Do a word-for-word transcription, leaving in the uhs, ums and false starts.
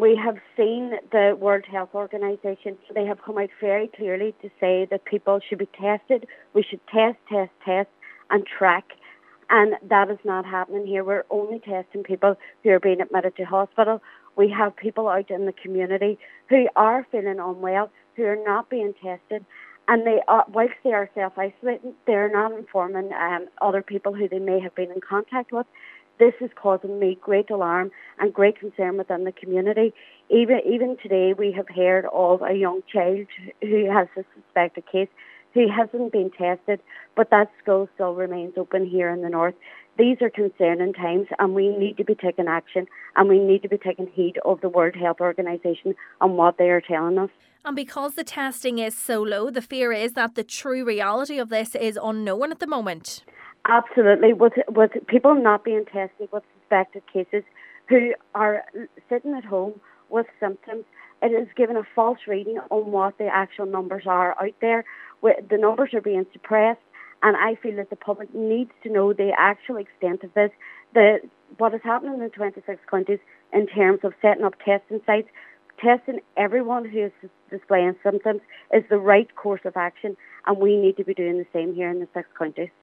we have seen the World Health Organization. They have come out very clearly to say that people should be tested. We should test, test, test and track. And that is not happening here. We're only testing people who are being admitted to hospital. We have people out in the community who are feeling unwell, who are not being tested. And they are, whilst they are self-isolating, they're not informing um, other people who they may have been in contact with. This is causing me great alarm and great concern within the community. Even even today, we have heard of a young child who has a suspected case who hasn't been tested, but that school still remains open here in the north. These are concerning times, and we need to be taking action, and we need to be taking heed of the World Health Organization and what they are telling us. And because the testing is so low, the fear is that the true reality of this is unknown at the moment. Absolutely. With, with people not being tested with suspected cases who are sitting at home with symptoms, it is given a false reading on what the actual numbers are out there. The numbers are being suppressed, and I feel that the public needs to know the actual extent of this. The what is happening in twenty-six counties in terms of setting up testing sites, testing everyone who is displaying symptoms is the right course of action, and we need to be doing the same here in the six counties.